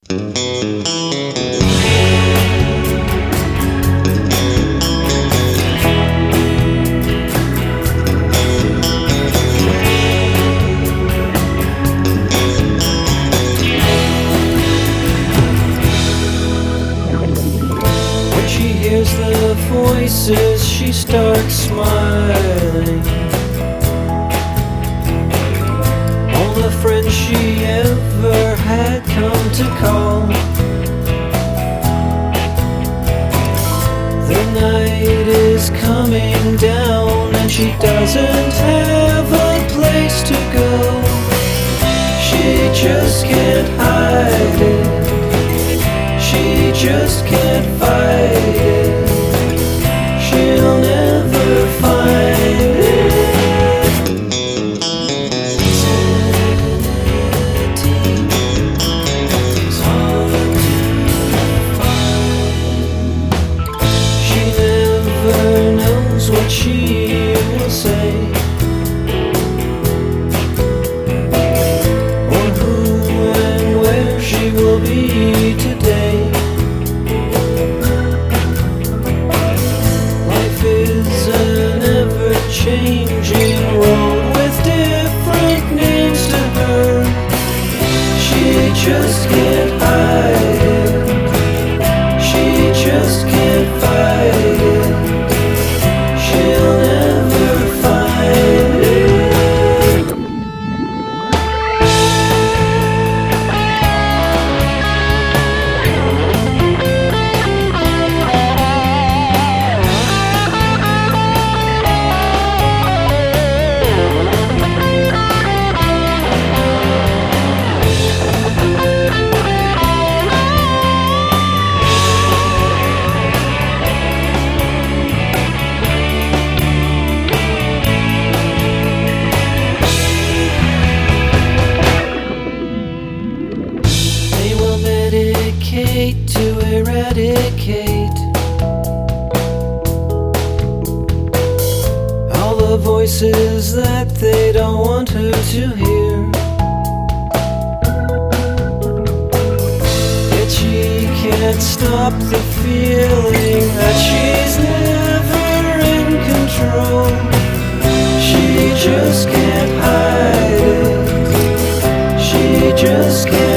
When she hears the voices, she starts smiling. All the friends she ever had come to call. The night is coming down and she doesn't have a place to go. She just can't hide it. She just can't fight it. She'll never find it. Sanity is hard to find. She never knows what she will say, or who and where she will be today. Changing road with different names to her. She just can't hide it. She just can't fight it. She'll never find it. To eradicate all the voices that they don't want her to hear. Yet she can't stop the feeling that she's never in control. She just can't hide it. She just can't